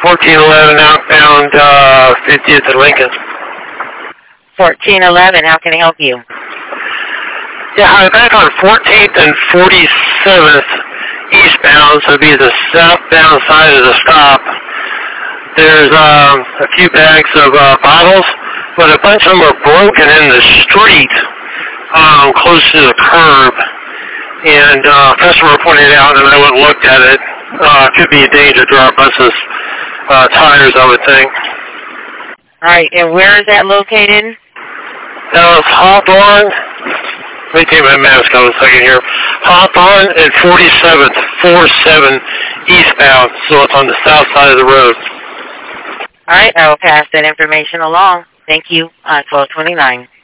1411 outbound 50th and Lincoln. 1411, how can I help you? Yeah, I'm back on 14th and 47th eastbound, so it'd be the southbound side of the stop. There's a few bags of bottles, but a bunch of them are broken in the street close to the curb. And customer pointed out, and I went and looked at it. Could be a danger to our buses' tires, I would think. All right, and where is that located? That was Hawthorne. Let me take my mask off a second here. Hawthorne and 47th, 47 eastbound, so it's on the south side of the road. All right, I will pass that information along. Thank you. 1229.